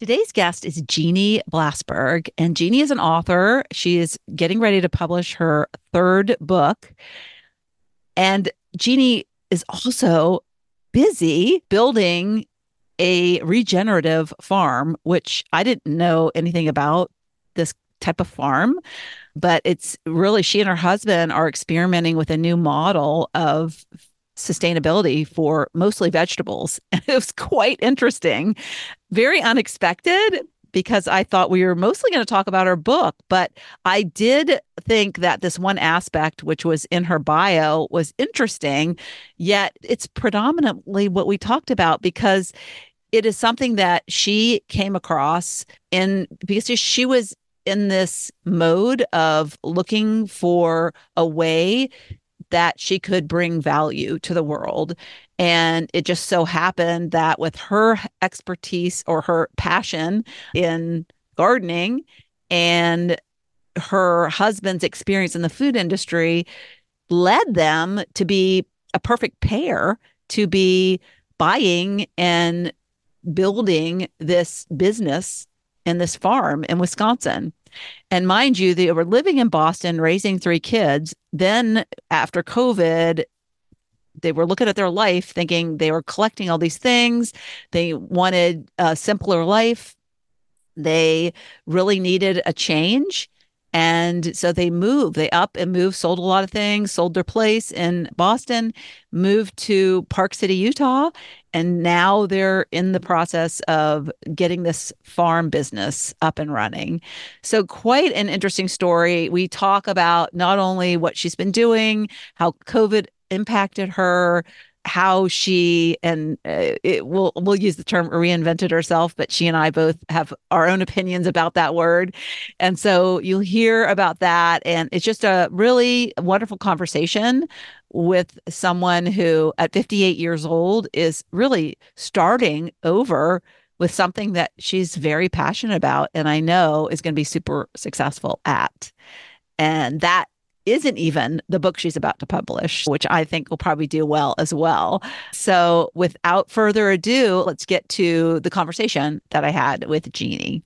Today's guest is Jeannie Blasberg, and Jeannie is an author. She is getting ready to publish her third book. And Jeannie is also busy building a regenerative farm, which I didn't know anything about this type of farm, but it's really she and her husband are experimenting with a new model of sustainability for mostly vegetables. And it was quite interesting, very unexpected because I thought we were mostly going to talk about her book, but I did think that this one aspect, which was in her bio, was interesting, yet it's predominantly what we talked about because it is something that she came across in because she was in this mode of looking for a way that she could bring value to the world. And it just so happened that with her expertise or her passion in gardening and her husband's experience in the food industry led them to be a perfect pair to be buying and building this business and this farm in Wisconsin. And mind you, they were living in Boston, raising three kids. Then after COVID, they were looking at their life thinking they were collecting all these things. They wanted a simpler life. They really needed a change. And so they moved, they up and moved, sold a lot of things, sold their place in Boston, moved to Park City, Utah. And now they're in the process of getting this farm business up and running. So, quite an interesting story. We talk about not only what she's been doing, how COVID impacted her, how she and we'll use the term reinvented herself, but she and I both have our own opinions about that word, and so you'll hear about that. And it's just a really wonderful conversation with someone who, at 58 years old, is really starting over with something that she's very passionate about, and I know is going to be super successful at. And that isn't even the book she's about to publish, which I think will probably do well as well. So, without further ado, let's get to the conversation that I had with Jeannie.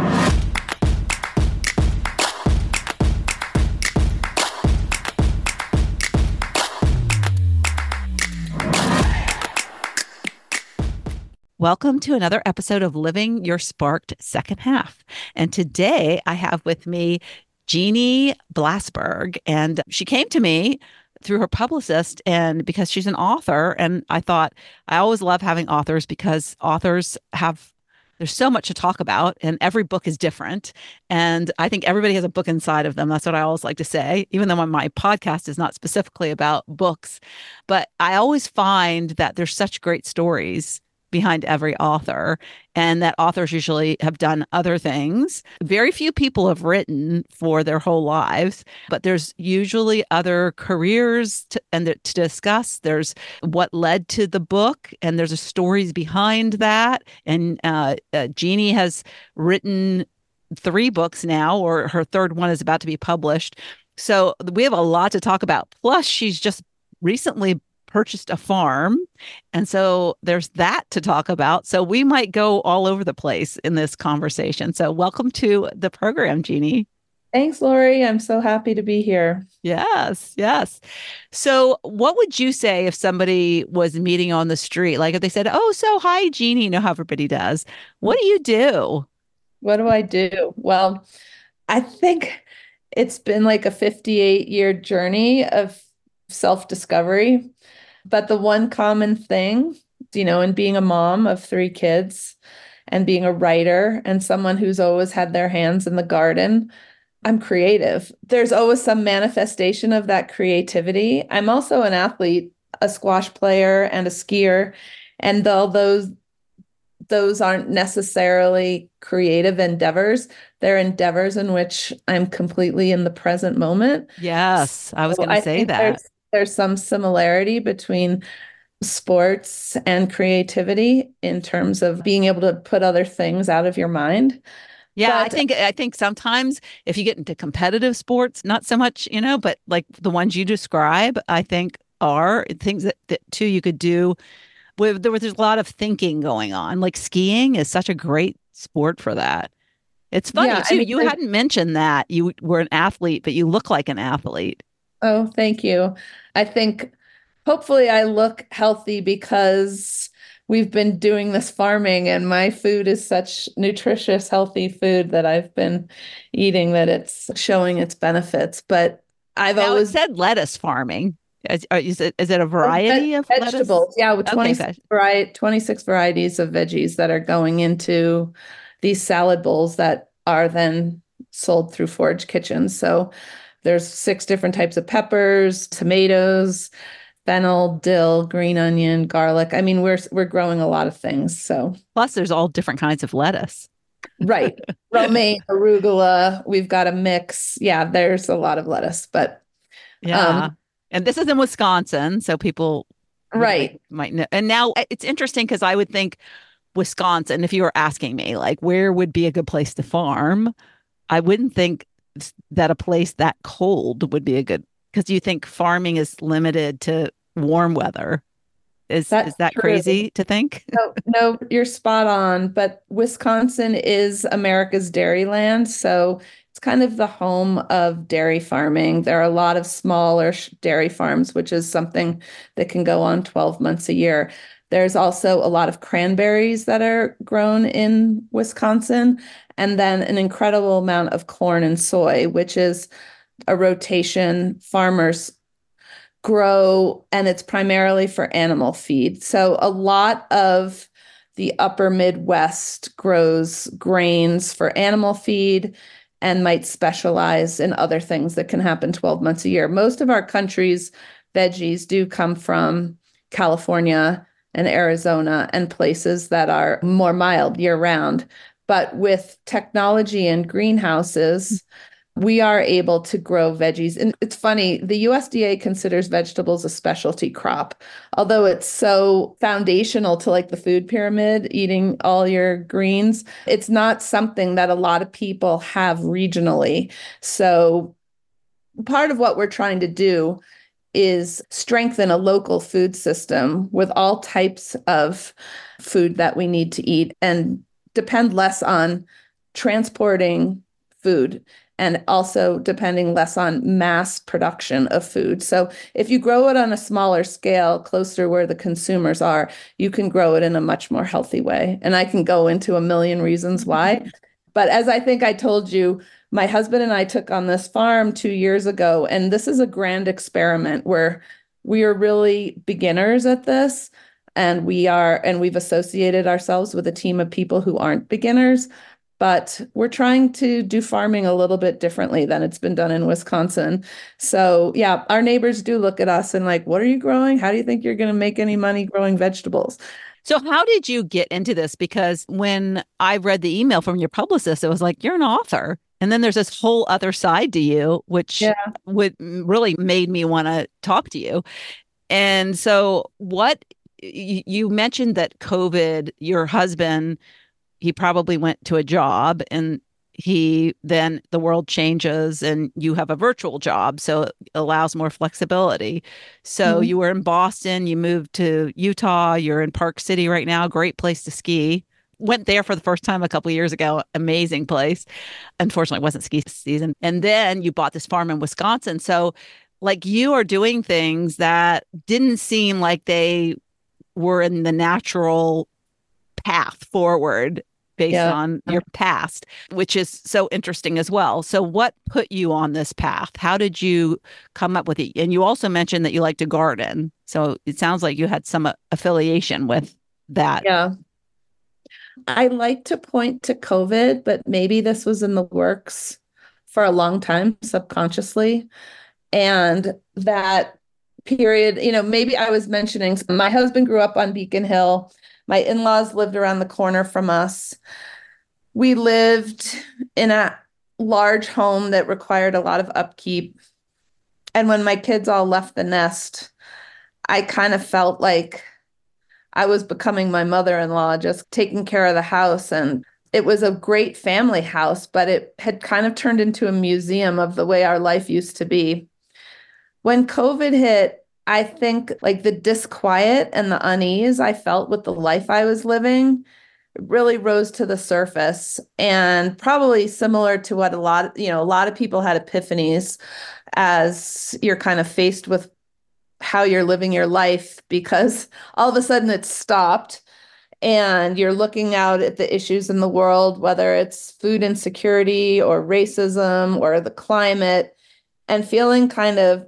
Welcome to another episode of Living Your Sparked Second Half. And today I have with me Jeannie Blasberg, and she came to me through her publicist and because she's an author. And I thought I always love having authors because authors have there's so much to talk about and every book is different. And I think everybody has a book inside of them. That's what I always like to say, even though my podcast is not specifically about books. But I always find that there's such great stories behind every author, and that authors usually have done other things. Very few people have written for their whole lives, but there's usually other careers to discuss. There's what led to the book, and there's stories behind that. And Jeannie has written three books now, or her third one is about to be published. So we have a lot to talk about. Plus, she's just recently purchased a farm. And so there's that to talk about. So we might go all over the place in this conversation. So welcome to the program, Jeannie. Thanks, Lori. I'm so happy to be here. Yes, yes. So what would you say if somebody was meeting on the street? Like if they said, oh, so hi, Jeannie, you know how everybody does. What do you do? What do I do? Well, I think it's been like a 58-year journey of self-discovery. But the one common thing, in being a mom of three kids and being a writer and someone who's always had their hands in the garden, I'm creative. There's always some manifestation of that creativity. I'm also an athlete, a squash player and a skier. And though those aren't necessarily creative endeavors, they're endeavors in which I'm completely in the present moment. Yes, I was So going to I say think that. there's some similarity between sports and creativity in terms of being able to put other things out of your mind. Yeah, I But think I think sometimes if you get into competitive sports, not so much, but like the ones you describe, I think are things that too you could do with there's a lot of thinking going on. Like skiing is such a great sport for that. It's funny Yeah, I too. mean, You hadn't mentioned that you were an athlete, but you look like an athlete. oh, thank you. I think hopefully I look healthy because we've been doing this farming and my food is such nutritious, healthy food that I've been eating that it's showing its benefits. But I've Now it always said lettuce farming. Is it a variety of lettuce? vegetables, yeah, with Okay, 26 varieties of veggies that are going into these salad bowls that are then sold through Forage Kitchens. So there's 6 different types of peppers, tomatoes, fennel, dill, green onion, garlic. I mean, we're growing a lot of things. So plus there's all different kinds of lettuce. right. Romaine, arugula, we've got a mix. Yeah, there's a lot of lettuce, but Yeah. um, And this is in Wisconsin, so people right. might know. And now it's interesting because I would think Wisconsin, if you were asking me, like, where would be a good place to farm, I wouldn't think that a place that cold would be a good, because you think farming is limited to warm weather. Is That's that true. crazy to think? No, no, you're spot on. But Wisconsin is America's dairy land. So it's kind of the home of dairy farming. There are a lot of smaller dairy farms, which is something that can go on 12 months a year. There's also a lot of cranberries that are grown in Wisconsin, and then an incredible amount of corn and soy, which is a rotation. Farmers grow, and it's primarily for animal feed. So a lot of the upper Midwest grows grains for animal feed and might specialize in other things that can happen 12 months a year. Most of our country's veggies do come from California and Arizona and places that are more mild year round. But with technology and greenhouses, we are able to grow veggies. And it's funny, the USDA considers vegetables a specialty crop, although it's so foundational to like the food pyramid, eating all your greens. It's not something that a lot of people have regionally. So part of what we're trying to do is strengthen a local food system with all types of food that we need to eat and depend less on transporting food and also depending less on mass production of food. So if you grow it on a smaller scale, closer where the consumers are, you can grow it in a much more healthy way. And I can go into a million reasons why. But as I think I told you, my husband and I took on this farm 2 years ago, and this is a grand experiment where we are really beginners at this. And we've associated ourselves with a team of people who aren't beginners, but we're trying to do farming a little bit differently than it's been done in Wisconsin. So, yeah, our neighbors do look at us and like, what are you growing? How do you think you're going to make any money growing vegetables? So how did you get into this? Because when I read the email from your publicist, it was like, you're an author. And then there's this whole other side to you, which Yeah. would really made me want to talk to you. And so what you mentioned that COVID, your husband, he probably went to a job and he then the world changes and you have a virtual job, so it allows more flexibility. So Mhm. you were in Boston, you moved to Utah, you're in Park City right now, great place to ski. Went there for the first time a couple of years ago, amazing place. Unfortunately it wasn't ski season, and then you bought this farm in Wisconsin. So like you are doing things that didn't seem like they were in the natural path forward based Yeah. on your past, which is so interesting as well. So, what put you on this path? How did you come up with it? And you also mentioned that you like to garden. So, it sounds like you had some affiliation with that. Yeah. I like to point to COVID, but maybe this was in the works for a long time subconsciously. And that period, maybe I was mentioning my husband grew up on Beacon Hill. My in-laws lived around the corner from us. We lived in a large home that required a lot of upkeep. And when my kids all left the nest, I kind of felt like I was becoming my mother-in-law, just taking care of the house. And it was a great family house, but it had kind of turned into a museum of the way our life used to be. When COVID hit, I think like the disquiet and the unease I felt with the life I was living really rose to the surface, and probably similar to what a lot of people had epiphanies as you're kind of faced with how you're living your life because all of a sudden it's stopped and you're looking out at the issues in the world, whether it's food insecurity or racism or the climate, and feeling kind of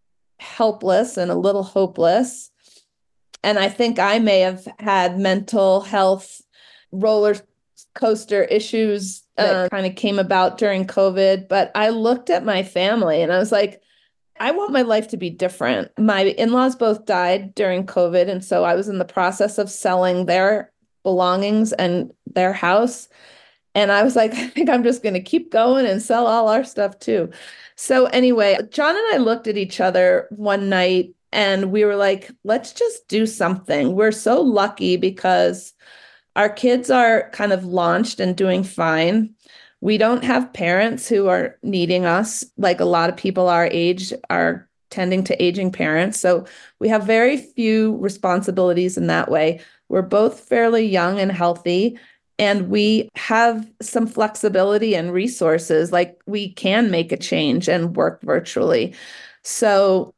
helpless and a little hopeless. And I think I may have had mental health roller coaster issues that kind of came about during COVID. But I looked at my family and I was like, I want my life to be different. My in-laws both died during COVID, and so I was in the process of selling their belongings and their house. And I was like, I think I'm just going to keep going and sell all our stuff too. So anyway, John and I looked at each other one night and we were like, let's just do something. We're so lucky because our kids are kind of launched and doing fine. We don't have parents who are needing us, like a lot of people our age are tending to aging parents. So we have very few responsibilities in that way. We're both fairly young and healthy, and we have some flexibility and resources. Like we can make a change and work virtually. So,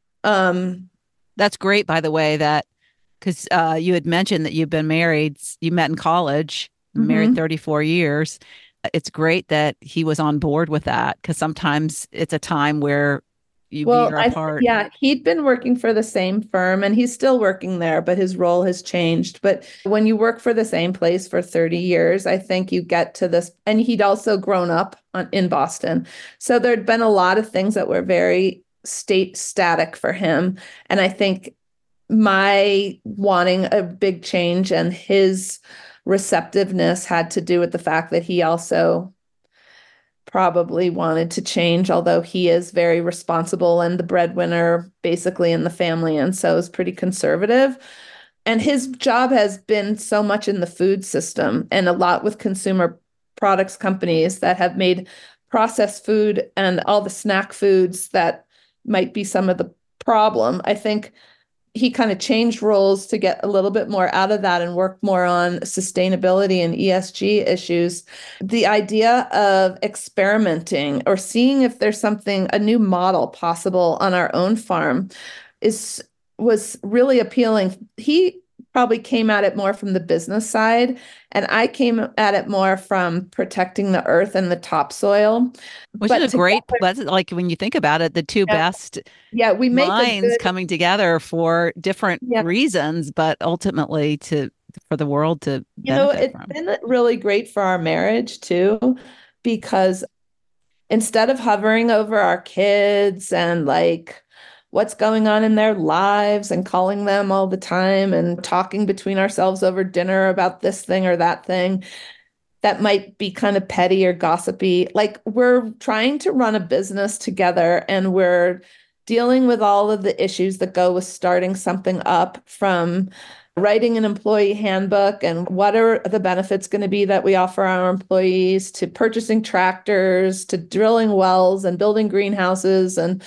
That's great, by the way, that because you had mentioned that you've been married, you met in college, married mhm. 34 years. It's great that he was on board with that because sometimes it's a time where you Well, veer apart. yeah, he'd been working for the same firm and he's still working there, but his role has changed. But when you work for the same place for 30 years, I think you get to this, and he'd also grown up in Boston. So there'd been a lot of things that were very state static for him. And I think my wanting a big change and his receptiveness had to do with the fact that he also probably wanted to change, although he is very responsible and the breadwinner basically in the family, and so is pretty conservative. And his job has been so much in the food system and a lot with consumer products companies that have made processed food and all the snack foods that might be some of the problem. I think he kind of changed roles to get a little bit more out of that and work more on sustainability and ESG issues. The idea of experimenting or seeing if there's something, a new model possible on our own farm is was really appealing. He probably came at it more from the business side, and I came at it more from protecting the earth and the topsoil. Which is But a together, great, that's like when you think about it, the two yeah, best yeah, we make a minds good, coming together for different yeah. reasons, but ultimately to for the world to benefit It's from. been really great for our marriage too, because instead of hovering over our kids and like what's going on in their lives and calling them all the time and talking between ourselves over dinner about this thing or that thing that might be kind of petty or gossipy, like we're trying to run a business together and we're dealing with all of the issues that go with starting something up, from writing an employee handbook and what are the benefits going to be that we offer our employees, to purchasing tractors, to drilling wells and building greenhouses, and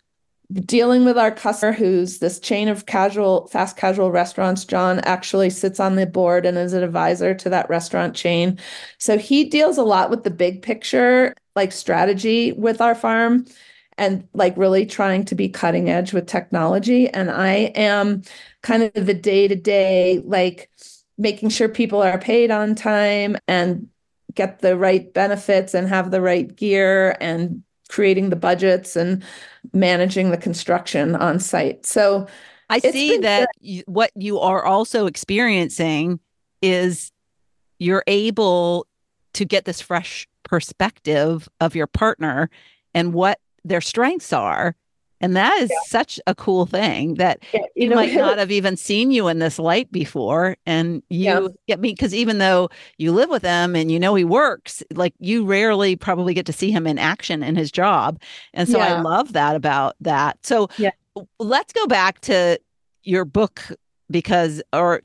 dealing with our customer who's this chain of fast casual restaurants. John actually sits on the board and is an advisor to that restaurant chain. So he deals a lot with the big picture, like strategy with our farm and like really trying to be cutting edge with technology. And I am kind of the day to day, like making sure people are paid on time and get the right benefits and have the right gear and creating the budgets and managing the construction on site. So I it's see been good. that what you are also experiencing is you're able to get this fresh perspective of your partner and what their strengths are. And that is such a cool thing that Yeah, he might not have even seen you in this light before. And yeah, you get me because even though you live with him and you know he works, like you rarely probably get to see him in action in his job. And so I yeah, love that about that. So yeah. let's go back to your book because or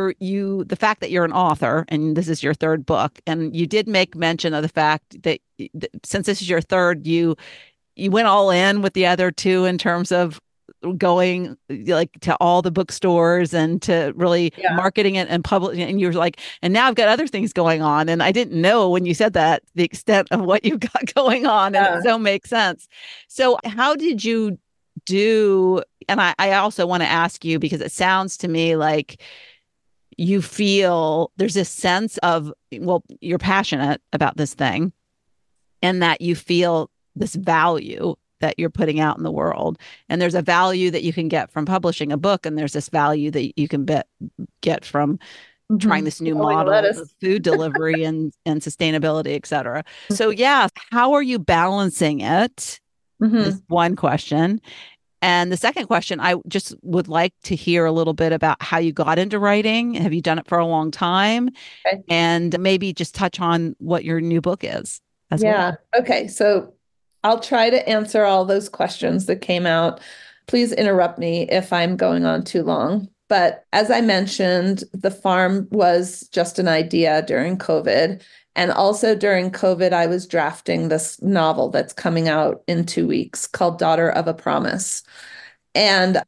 you the fact that you're an author and this is your third book, and you did make mention of the fact that since this is your third, you went all in with the other two in terms of going like to all the bookstores and to really Yeah. marketing it and publishing. And you're like, and now I've got other things going on. And I didn't know when you said that the extent of what you've got going on. And it Yeah. so makes sense. So, how did you do? And I also want to ask you because it sounds to me like you feel there's this sense of, well, you're passionate about this thing and that you feel this value that you're putting out in the world. And there's a value that you can get from publishing a book, and there's this value that you can get from trying this new Growing model lettuce. of food delivery and sustainability, et cetera. So yeah, how are you balancing it? Hmm. Is one question. And the second question, I just would like to hear a little bit about how you got into writing. Have you done it for a long time? Okay. And maybe just touch on what your new book is as well. Yeah. Okay. So I'll try to answer all those questions that came out. Please interrupt me if I'm going on too long. But as I mentioned, the farm was just an idea during COVID. And also during COVID, I was drafting this novel that's coming out in 2 weeks called Daughter of a Promise. And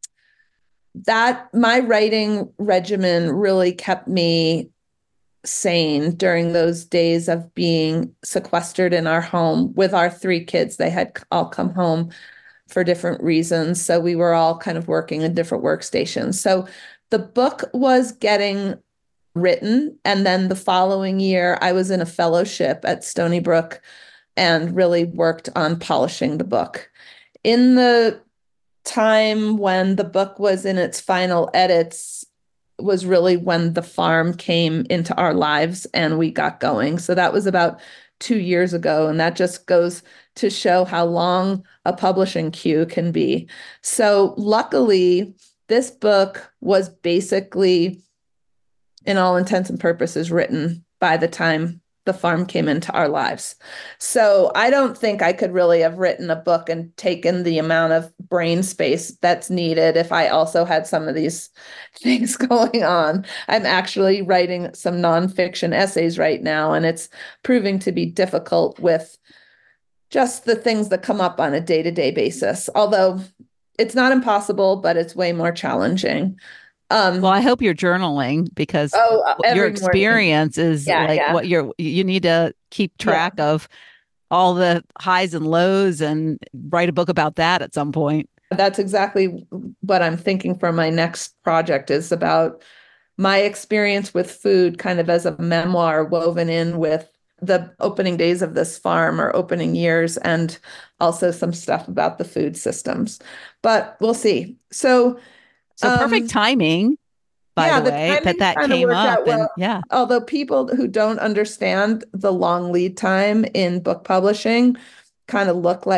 that my writing regimen really kept me sane during those days of being sequestered in our home with our 3 kids. They had all come home for different reasons. So we were all kind of working in different workstations. So the book was getting written. And then the following year, I was in a fellowship at Stony Brook and really worked on polishing the book. In the time when the book was in its final edits was really when the farm came into our lives and we got going. So that was about 2 years ago. And that just goes to show how long a publishing queue can be. So luckily, this book was basically, in all intents and purposes, written by the time the farm came into our lives. So I don't think I could really have written a book and taken the amount of brain space that's needed if I also had some of these things going on. I'm actually writing some nonfiction essays right now, and it's proving to be difficult with just the things that come up on a day-to-day basis. Although it's not impossible, but it's way more challenging. Well, Um, I hope you're journaling because your every morning. experience is Yeah, like yeah. what you need to keep Yeah. track of all the highs and lows and write a book about that at some point. That's exactly what I'm thinking for my next project is about my experience with food kind of as a memoir woven in with the opening days of this farm or opening years and also some stuff about the food systems. But we'll see. So, So perfect um, timing, by yeah, the the way, that timing that kind of came worked up out and well. yeah. Although people who don't understand the long lead time in book publishing kind of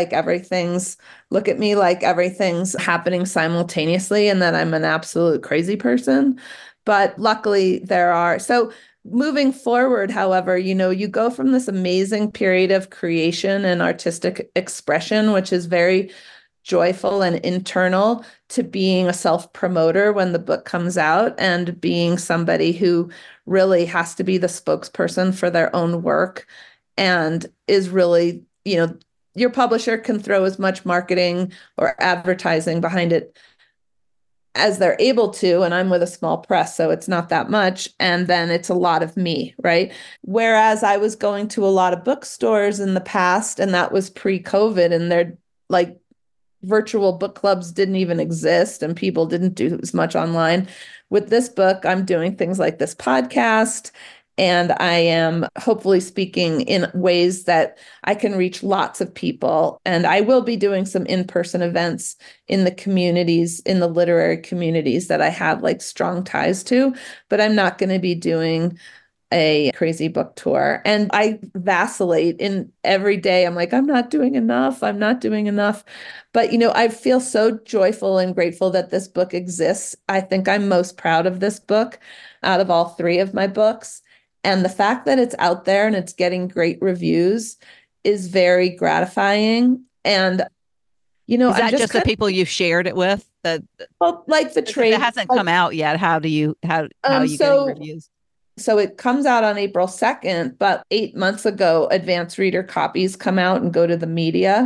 look at me like everything's happening simultaneously and that I'm an absolute crazy person. But luckily there are. So moving forward, however, you go from this amazing period of creation and artistic expression, which is very joyful and internal, to being a self promoter when the book comes out and being somebody who really has to be the spokesperson for their own work and is really, your publisher can throw as much marketing or advertising behind it as they're able to. And I'm with a small press, so it's not that much. And then it's a lot of me, right? Whereas I was going to a lot of bookstores in the past, and that was pre COVID, and they're like, virtual book clubs didn't even exist and people didn't do as much online. With this book, I'm doing things like this podcast, and I am hopefully speaking in ways that I can reach lots of people. And I will be doing some in-person events in the communities, in the literary communities that I have like strong ties to, but I'm not going to be doing a crazy book tour. And I vacillate in every day. I'm like, I'm not doing enough. I'm not doing enough. But, I feel so joyful and grateful that this book exists. I think I'm most proud of this book out of all 3 of my books. And the fact that it's out there and it's getting great reviews is very gratifying. And, Is I'm that just just the kind people you've shared it with? That of like the if it trade. hasn't come out yet, how are you getting So reviews? So it comes out on April 2nd, but 8 months ago, advanced reader copies come out and go to the media.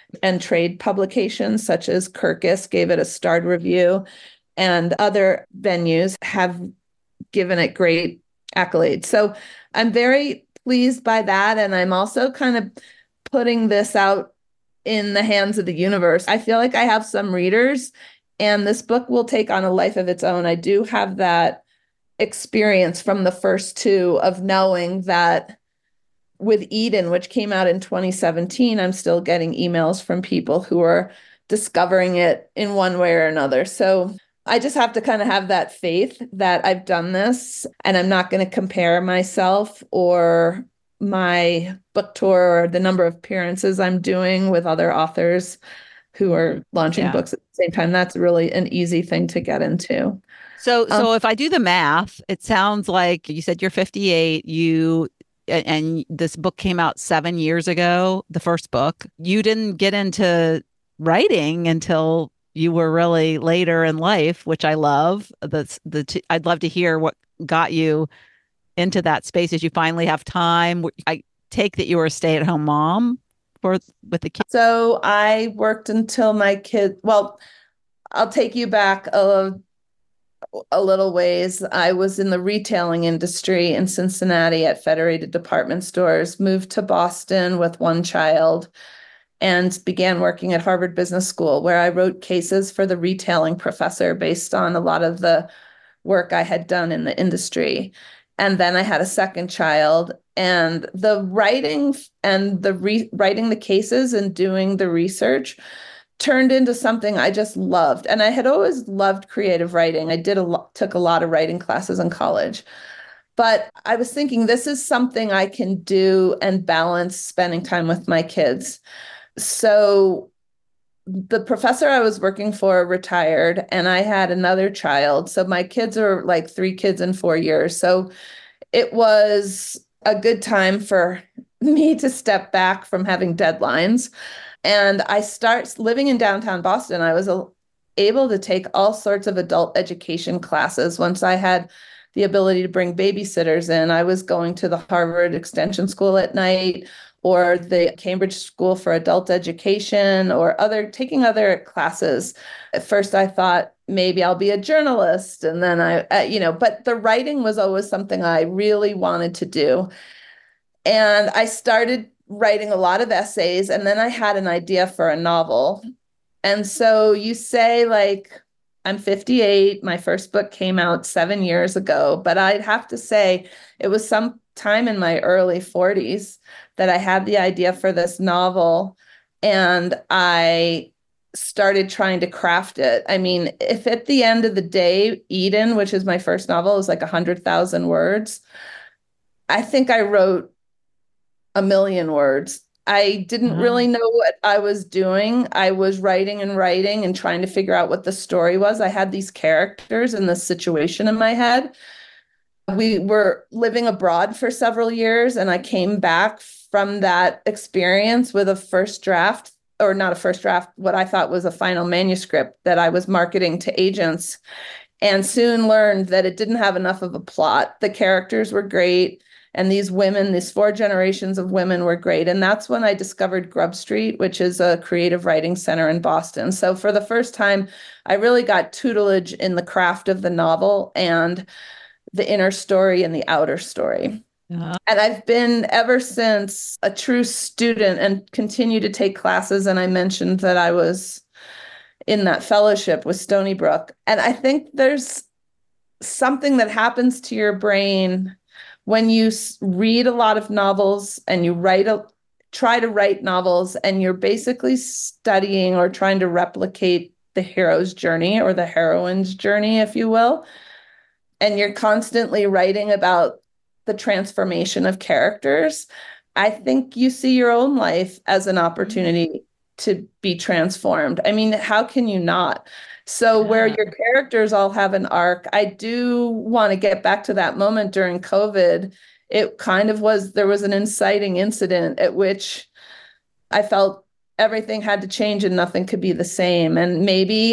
and trade publications such as Kirkus gave it a starred review, and other venues have given it great accolades. So I'm very pleased by that. And I'm also kind of putting this out in the hands of the universe. I feel like I have some readers, and this book will take on a life of its own. I do have that experience from the first two of knowing that with Eden, which came out in 2017, I'm still getting emails from people who are discovering it in one way or another. So I just have to kind of have that faith that I've done this, and I'm not going to compare myself or my book tour or the number of appearances I'm doing with other authors who are launching books at the same time. That's really an easy thing to get into. So if I do the math, it sounds like you said you're 58, and this book came out 7 years ago, the first book. You didn't get into writing until you were really later in life, which I love. I'd love to hear what got you into that space. As you finally have time? I take that you were a stay-at-home mom with the kids. So I worked until my kid. Well, I'll take you back a little ways. I was in the retailing industry in Cincinnati at Federated Department Stores, moved to Boston with one child, and began working at Harvard Business School, where I wrote cases for the retailing professor based on a lot of the work I had done in the industry. And then I had a second child, and the writing and writing the cases and doing the research turned into something I just loved. And I had always loved creative writing. I took a lot of writing classes in college. But I was thinking, this is something I can do and balance spending time with my kids. So the professor I was working for retired, and I had another child. So my kids are like 3 kids in 4 years. So it was a good time for me to step back from having deadlines. And I start living in downtown Boston. I was able to take all sorts of adult education classes. Once I had the ability to bring babysitters in, I was going to the Harvard Extension School at night, or the Cambridge School for Adult Education, or taking other classes. At first I thought maybe I'll be a journalist. And then but the writing was always something I really wanted to do. And I started writing a lot of essays, and then I had an idea for a novel. And so you say, like, I'm 58. My first book came out 7 years ago, but I'd have to say it was some time in my early 40s that I had the idea for this novel, and I started trying to craft it. I mean, if at the end of the day, Eden, which is my first novel, is like 100,000 words, I think I wrote 1 million words. I didn't really know what I was doing. I was writing and trying to figure out what the story was. I had these characters and this situation in my head. We were living abroad for several years, and I came back from that experience with a first draft, or not a first draft, what I thought was a final manuscript that I was marketing to agents, and soon learned that it didn't have enough of a plot. The characters were great. And these 4 generations of women were great. And that's when I discovered Grub Street, which is a creative writing center in Boston. So for the first time, I really got tutelage in the craft of the novel and the inner story and the outer story. And I've been ever since a true student and continue to take classes. And I mentioned that I was in that fellowship with Stony Brook. And I think there's something that happens to your brain when you read a lot of novels and you try to write novels, and you're basically studying or trying to replicate the hero's journey or the heroine's journey, if you will. And you're constantly writing about the transformation of characters. I think you see your own life as an opportunity to be transformed. I mean, how can you not? So where your characters all have an arc, I do want to get back to that moment during COVID. It kind of there was an inciting incident at which I felt everything had to change and nothing could be the same. And maybe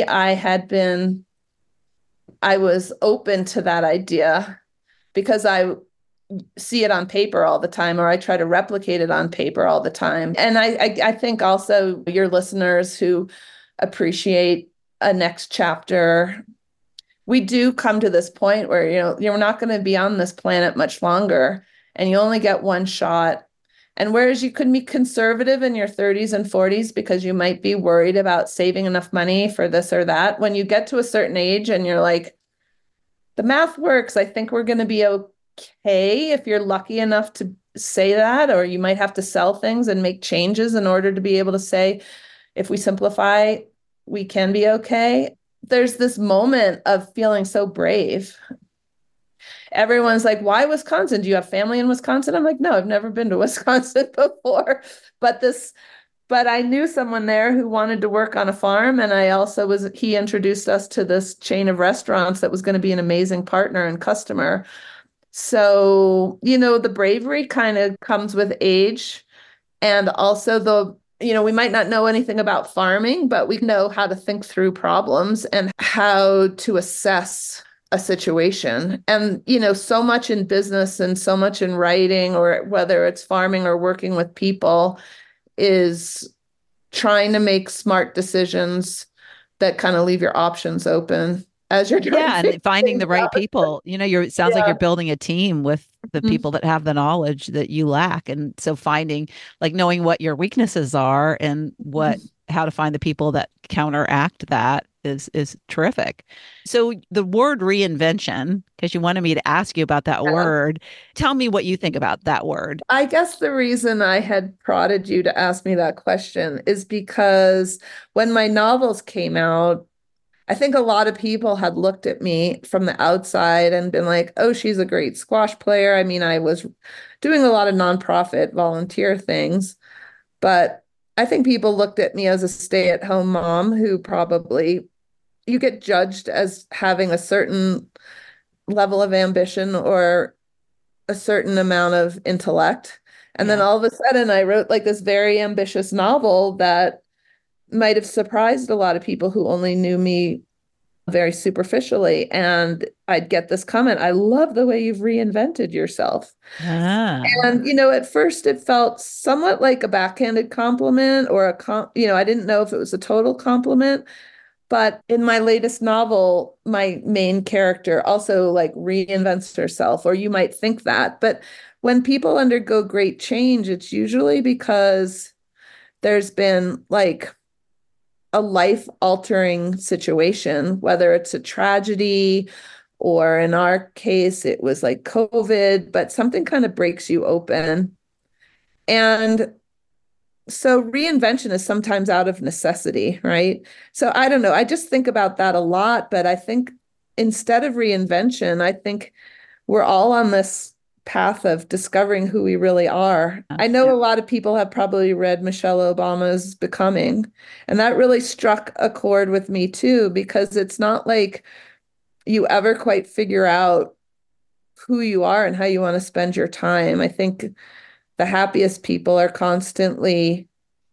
I was open to that idea because I see it on paper all the time, or I try to replicate it on paper all the time. And I think also your listeners who appreciate a next chapter, we do come to this point where, you're not going to be on this planet much longer, and you only get one shot. And whereas you could be conservative in your 30s and 40s because you might be worried about saving enough money for this or that, when you get to a certain age and you're like, the math works, I think we're going to be okay, if you're lucky enough to say that, or you might have to sell things and make changes in order to be able to say, if we simplify, we can be okay. There's this moment of feeling so brave. Everyone's like, why Wisconsin? Do you have family in Wisconsin? I'm like, no, I've never been to Wisconsin before. But I knew someone there who wanted to work on a farm. And he introduced us to this chain of restaurants that was going to be an amazing partner and customer. So, the bravery kind of comes with age, and also we might not know anything about farming, but we know how to think through problems and how to assess a situation. And, so much in business and so much in writing, or whether it's farming or working with people, is trying to make smart decisions that kind of leave your options open as you're trying Yeah, to and finding the figure right out. people. It sounds like you're Yeah. building a team with the Mhm. people that have the knowledge that you lack. And so finding, like, knowing what your weaknesses are and how to find the people that counteract that is terrific. So the word reinvention, because you wanted me to ask you about that Yeah. word, tell me what you think about that word. I guess the reason I had prodded you to ask me that question is because when my novels came out, I think a lot of people had looked at me from the outside and been like, oh, she's a great squash player. I mean, I was doing a lot of nonprofit volunteer things, but I think people looked at me as a stay-at-home mom who probably, you get judged as having a certain level of ambition or a certain amount of intellect. And then Yeah. all of a sudden, I wrote like this very ambitious novel that might have surprised a lot of people who only knew me very superficially. And I'd get this comment, I love the way you've reinvented yourself. Ah, And, at first it felt somewhat like a backhanded compliment, or I didn't know if it was a total compliment. But in my latest novel, my main character also like reinvents herself, or you might think that. But when people undergo great change, it's usually because there's been like a life altering situation, whether it's a tragedy, or in our case, it was like COVID, but something kind of breaks you open. And so reinvention is sometimes out of necessity, right? So I don't know. I just think about that a lot, but I think instead of reinvention, I think we're all on this path of discovering who we really are. I know a lot of people have probably read Michelle Obama's Becoming, and that really struck a chord with me too, because it's not like you ever quite figure out who you are and how you want to spend your time. I think the happiest people are constantly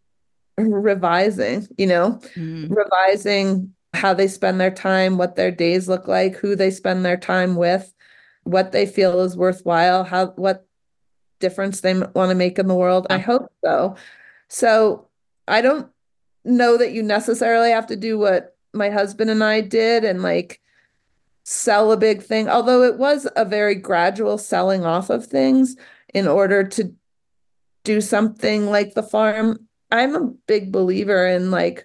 revising, mm, revising how they spend their time, what their days look like, who they spend their time with, what they feel is worthwhile, what difference they want to make in the world. I yeah. hope so. So I don't know that you necessarily have to do what my husband and I did and like sell a big thing, although it was a very gradual selling off of things in order to do something like the farm. I'm a big believer in like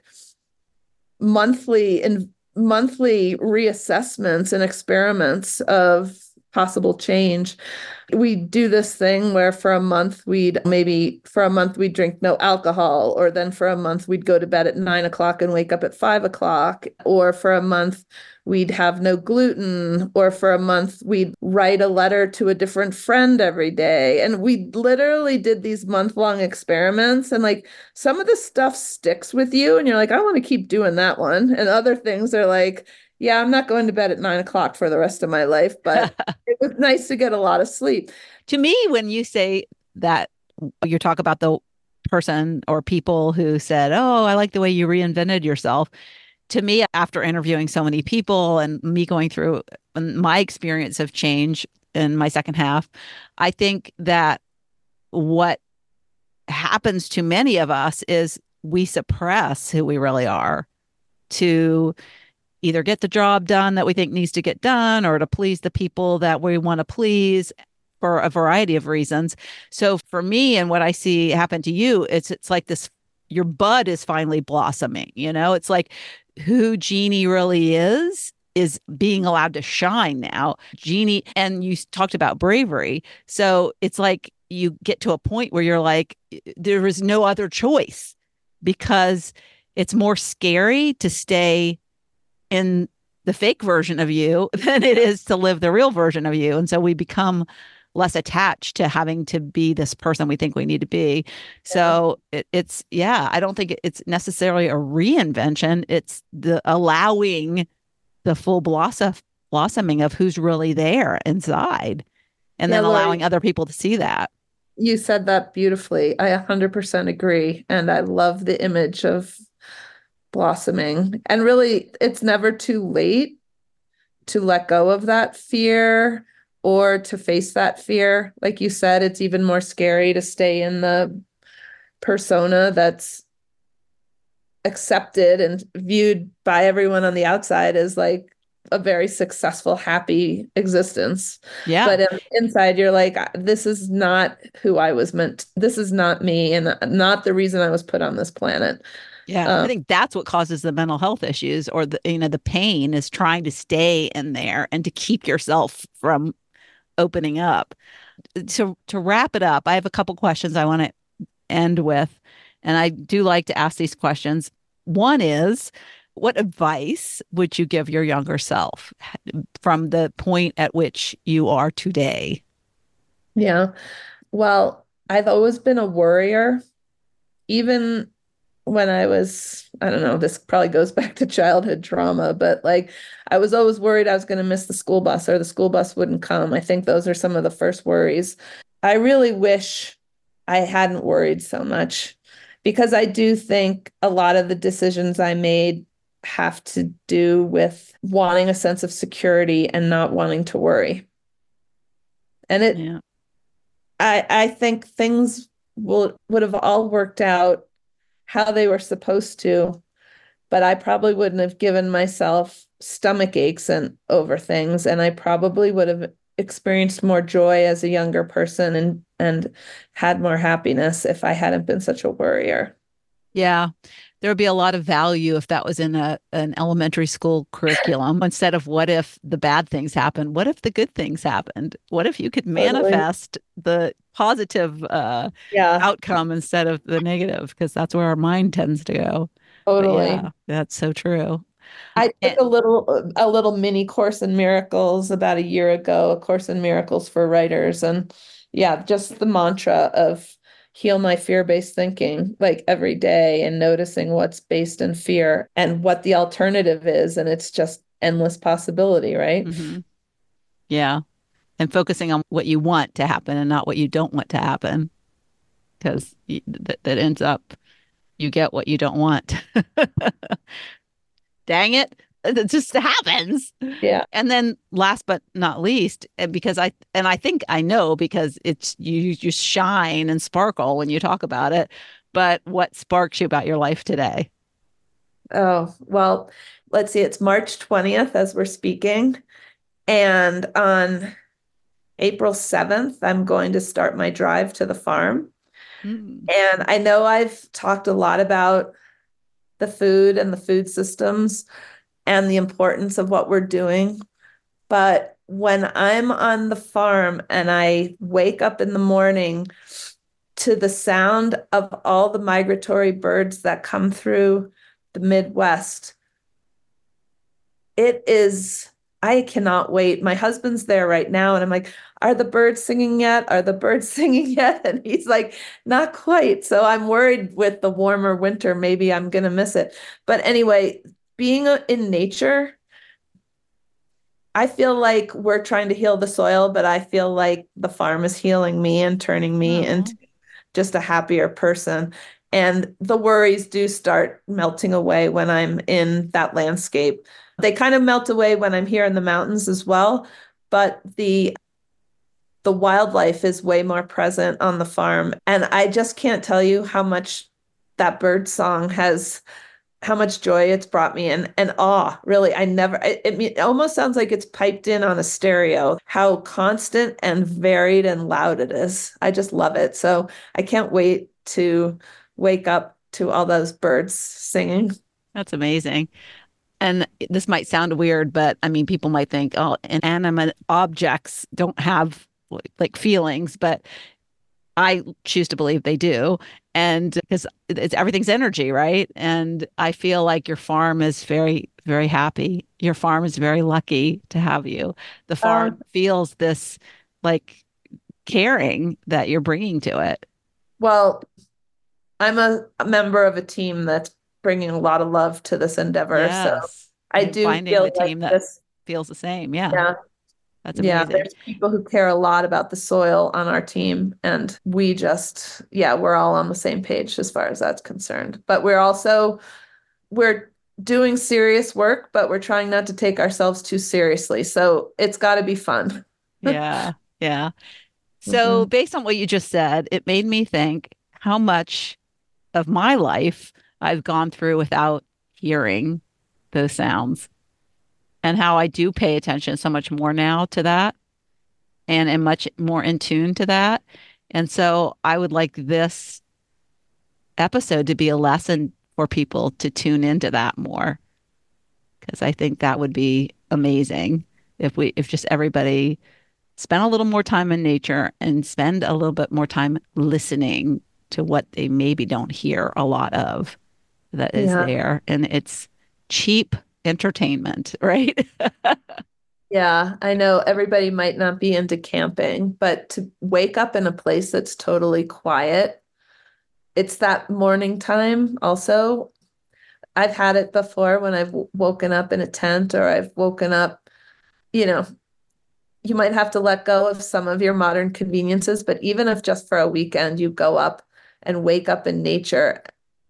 monthly reassessments and experiments of possible change. We do this thing where for a month we'd drink no alcohol, or then for a month we'd go to bed at 9 o'clock and wake up at 5 o'clock, or for a month we'd have no gluten, or for a month we'd write a letter to a different friend every day. And we literally did these month-long experiments, and like some of the stuff sticks with you and you're like, I want to keep doing that one. And other things are like, yeah, I'm not going to bed at 9 o'clock for the rest of my life, but it was nice to get a lot of sleep. To me, when you say that, you talk about the person or people who said, "Oh, I like the way you reinvented yourself." To me, after interviewing so many people and me going through my experience of change in my second half. I think that what happens to many of us is we suppress who we really are to either get the job done that we think needs to get done or to please the people that we want to please for a variety of reasons. So for me and what I see happen to you, it's like this your bud is finally blossoming, you know? It's like who Jeannie really is being allowed to shine now. Jeannie, and you talked about bravery. So it's like you get to a point where you're like, there is no other choice because it's more scary to stay in the fake version of you than it is to live the real version of you. And so we become less attached to having to be this person we think we need to be. So it's, yeah, I don't think it's necessarily a reinvention. It's the allowing the full blossoming of who's really there inside and Yeah, then Lori, allowing other people to see that. you said that beautifully. I 100% agree. And I love the image of blossoming. And really, it's never too late to let go of that fear or to face that fear. Like you said, it's even more scary to stay in the persona that's accepted and viewed by everyone on the outside as like a very successful, happy existence. Yeah. But inside, you're like, this is not who I was meant. This is not me, and not the reason I was put on this planet. Yeah, I Um, think that's what causes the mental health issues or the pain is trying to stay in there and to keep yourself from opening up. To wrap it up, I have a couple questions I want to end with, and I do like to ask these questions. One is, what advice would you give your younger self from the point at which you are today? yeah. Well, I've always been a worrier, even when I was, I don't know, this probably goes back to childhood trauma, but like I was always worried I was going to miss the school bus or the school bus wouldn't come. I think those are some of the first worries. I really wish I hadn't worried so much because I do think a lot of the decisions I made have to do with wanting a sense of security and not wanting to worry. And Yeah. I think things would have all worked out how they were supposed to, but I probably wouldn't have given myself stomach aches and over things, and I probably would have experienced more joy as a younger person and had more happiness if I hadn't been such a worrier. Yeah. There would be a lot of value if that was in an elementary school curriculum instead of what if the bad things happened? What if the good things happened? What if you could Totally. manifest the positive Yeah, outcome instead of the negative? Because that's where our mind tends to go. But totally. yeah, that's so true. I took And, a little mini course in miracles about a year ago, a course in miracles for writers. And yeah, just the mantra of heal my fear-based thinking like every day and noticing what's based in fear and what the alternative is. And it's just endless possibility, right? mhm, yeah. And focusing on what you want to happen and not what you don't want to happen. Because that ends up you get what you don't want. Dang it. It just happens. Yeah. And then last but not least, because I think I know because it's you just shine and sparkle when you talk about it, but what sparks you about your life today? Oh, well, let's see, it's March 20th as we're speaking. And on April 7th, I'm going to start my drive to the farm. Mm. And I know I've talked a lot about the food and the food systems and the importance of what we're doing. But when I'm on the farm and I wake up in the morning to the sound of all the migratory birds that come through the Midwest, it is, I cannot wait. My husband's there right now, and I'm like, are the birds singing yet? Are the birds singing yet? And he's like, not quite. So I'm worried with the warmer winter, maybe I'm going to miss it. But anyway, being in nature, I feel like we're trying to heal the soil, but I feel like the farm is healing me and turning me into Oh, just a happier person. And the worries do start melting away when I'm in that landscape. They kind of melt away when I'm here in the mountains as well. But the the wildlife is way more present on the farm. And I just can't tell you how much that bird song has, how much joy it's brought me and awe. Really, I never, it almost sounds like it's piped in on a stereo, how constant and varied and loud it is. I just love it. So I can't wait to wake up to all those birds singing. That's amazing. And this might sound weird, but I mean, people might think, oh, inanimate objects don't have like feelings, but I choose to believe they do. And because it's everything's energy, right? And I feel like your farm is very, very happy. Your farm is very lucky to have you. The Uh, farm feels this like caring that you're bringing to it. well, I'm a member of a team that's bringing a lot of love to this endeavor. So Yes. I And do finding feel the like team that this, feels the same. Yeah. yeah, That's yeah, amazing. there's people who care a lot about the soil on our team. And we just, yeah, we're all on the same page as far as that's concerned. But we're doing serious work, but we're trying not to take ourselves too seriously. So it's got to be fun. Yeah. Yeah. So, Mhm. based on what you just said, it made me think how much of my life I've gone through without hearing those sounds and how I do pay attention so much more now to that and am much more in tune to that. And so, I would like this episode to be a lesson for people to tune into that more because I think that would be amazing if just everybody spend a little more time in nature and spend a little bit more time listening to what they maybe don't hear a lot of that is Yeah. there. And it's cheap entertainment, right? Yeah, I know everybody might not be into camping, but to wake up in a place that's totally quiet, it's that morning time also. I've had it before when I've woken up in a tent or I've woken up, you know, you might have to let go of some of your modern conveniences, but even if just for a weekend you go up and wake up in nature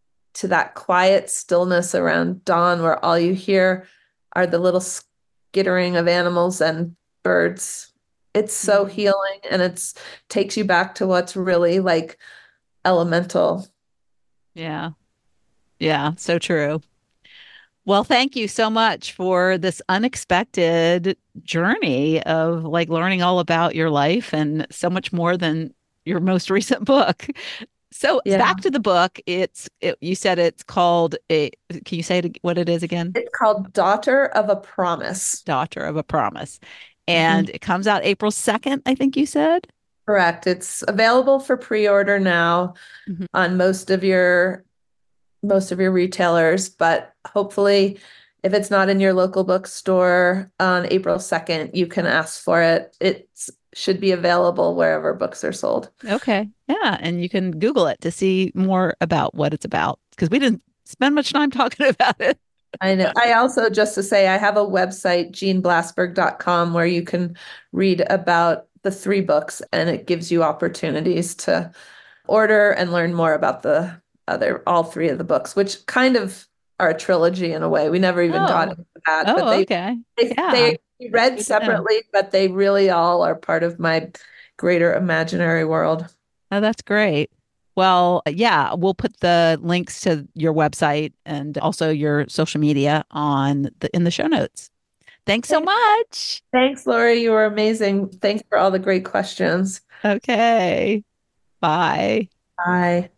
to that quiet stillness around dawn where all you hear are the little skittering of animals and birds. It's so Mhm. healing and it's takes you back to what's really like elemental. Yeah. Yeah. So true. Well, thank you so much for this unexpected journey of like learning all about your life and so much more than your most recent book. So back Yeah. to the book. You said it's called a, can you say what it is again? It's called Daughter of a Promise. Daughter of a Promise. And Mhm. it comes out April 2nd, I think you said. Correct. It's available for pre-order now Mhm. on most of your retailers, but hopefully if it's not in your local bookstore on April 2nd, you can ask for it. It should be available wherever books are sold. Okay. Yeah. And you can Google it to see more about what it's about because we didn't spend much time talking about it. I know. I also, just to say, I have a website, jeanblasberg.com, where you can read about the three books and it gives you opportunities to order and learn more about all three of the books, which kind of are a trilogy in a way. We never even got Oh, into that, but oh, okay. Yeah. they That's read good to know. separately, but they really all are part of my greater imaginary world. Oh, that's great. Well, yeah, we'll put the links to your website and also your social media on the in the show notes. Thanks so Okay. much. Thanks, Lori. You were amazing. Thanks for all the great questions. Okay. Bye. Bye.